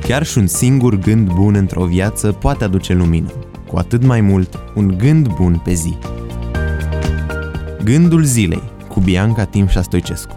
Chiar și un singur gând bun într-o viață poate aduce lumină, cu atât mai mult un gând bun pe zi. Gândul zilei cu Bianca Timșa Stoicescu.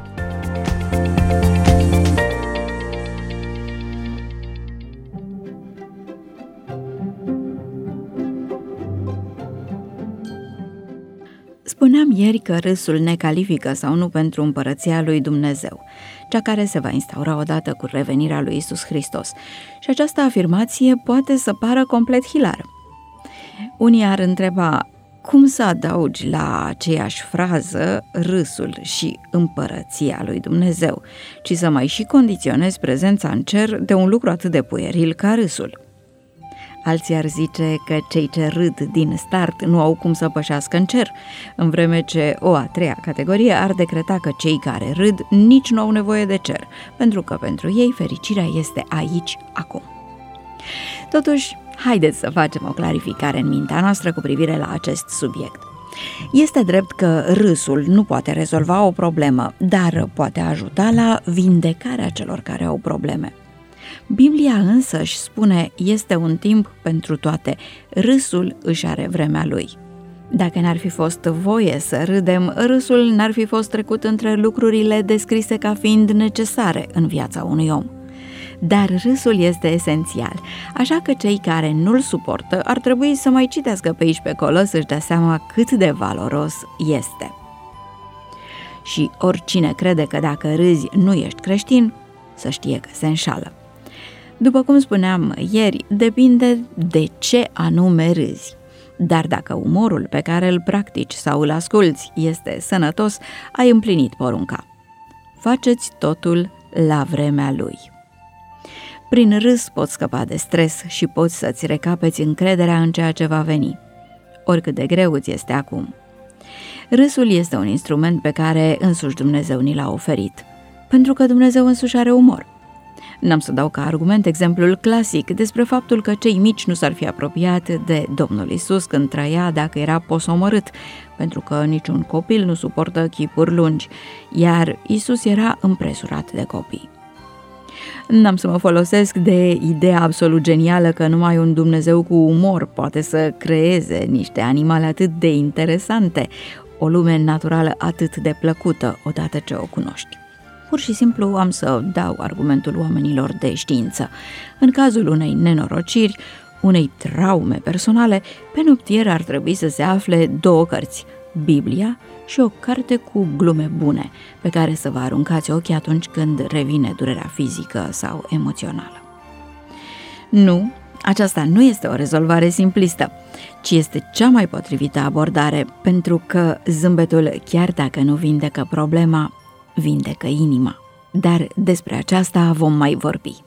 Spuneam ieri că râsul ne califică sau nu pentru împărăția lui Dumnezeu, cea care se va instaura odată cu revenirea lui Iisus Hristos. Și această afirmație poate să pară complet hilară. Unii ar întreba, cum să adaugi la aceeași frază râsul și împărăția lui Dumnezeu, ci să mai și condiționezi prezența în cer de un lucru atât de pueril ca râsul? Alții ar zice că cei ce râd din start nu au cum să pășească în cer, în vreme ce o a treia categorie ar decreta că cei care râd nici nu au nevoie de cer, pentru că pentru ei fericirea este aici, acum. Totuși, haideți să facem o clarificare în mintea noastră cu privire la acest subiect. Este drept că râsul nu poate rezolva o problemă, dar poate ajuta la vindecarea celor care au probleme. Biblia însă își spune, este un timp pentru toate, râsul își are vremea lui. Dacă n-ar fi fost voie să râdem, râsul n-ar fi fost trecut între lucrurile descrise ca fiind necesare în viața unui om. Dar râsul este esențial, așa că cei care nu-l suportă ar trebui să mai citească pe aici pe acolo să-și dea seama cât de valoros este. Și oricine crede că dacă râzi nu ești creștin, să știe că se înșală. După cum spuneam ieri, depinde de ce anume râzi. Dar dacă umorul pe care îl practici sau îl asculți este sănătos, ai împlinit porunca. Faceți totul la vremea lui. Prin râs poți scăpa de stres și poți să-ți recapeți încrederea în ceea ce va veni, oricât de greu îți este acum. Râsul este un instrument pe care însuși Dumnezeu ni l-a oferit, pentru că Dumnezeu însuși are umor. N-am să dau ca argument exemplul clasic despre faptul că cei mici nu s-ar fi apropiat de Domnul Iisus când trăia dacă era posomorât, pentru că niciun copil nu suportă chipuri lungi, iar Iisus era împresurat de copii. N-am să mă folosesc de ideea absolut genială că numai un Dumnezeu cu umor poate să creeze niște animale atât de interesante, o lume naturală atât de plăcută odată ce o cunoști. Pur și simplu am să dau argumentul oamenilor de știință. În cazul unei nenorociri, unei traume personale, pe noptier ar trebui să se afle două cărți, Biblia și o carte cu glume bune, pe care să vă aruncați ochii atunci când revine durerea fizică sau emoțională. Nu, aceasta nu este o rezolvare simplistă, ci este cea mai potrivită abordare, pentru că zâmbetul, chiar dacă nu vindecă problema, vindecă inima. Dar despre aceasta vom mai vorbi.